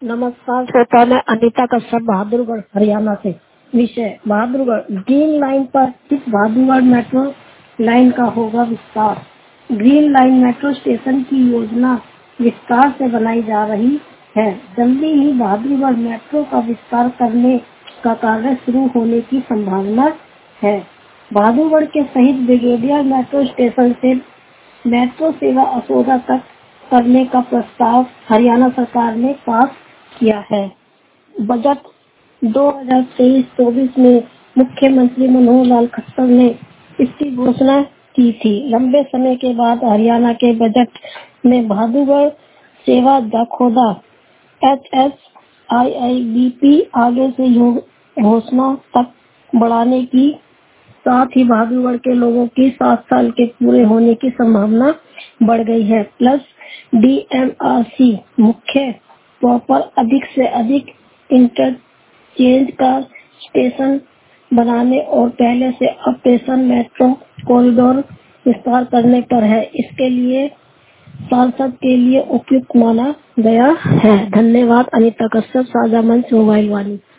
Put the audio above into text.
नमस्कार श्रोता, मैं अनीता कश्यप बहादुरगढ़ हरियाणा से। विषय बहादुरगढ़। ग्रीन लाइन पर स्थित बहादुरगढ़ मेट्रो लाइन का होगा विस्तार। ग्रीन लाइन मेट्रो स्टेशन की योजना विस्तार से बनाई जा रही है। जल्दी ही बहादुरगढ़ मेट्रो का विस्तार करने का कार्य शुरू होने की संभावना है। बहादुरगढ़ के शहीद ब्रिगेडियर मेट्रो स्टेशन से मेट्रो सेवा असोदा तक करने का प्रस्ताव हरियाणा सरकार ने पास किया है। बजट 2023-24 में मुख्यमंत्री मनोहर लाल खट्टर ने इसकी घोषणा की थी। लंबे समय के बाद हरियाणा के बजट में बहादुरगढ़ सेवा दखोदा HSIIBP आगे से घोषणा तक बढ़ाने की साथ ही बहादुरगढ़ के लोगों की 7 साल के पूरे होने की संभावना बढ़ गई है। प्लस DMRC मुख्य पर अधिक से अधिक इंटरचेंज का स्टेशन बनाने और पहले से ऑपरेशन मेट्रो कॉरिडोर विस्तार करने पर है। इसके लिए सांसद के लिए उपयुक्त माना गया है। धन्यवाद। अनीता कश्यप, साझा मंच, मोबाइल वाणी।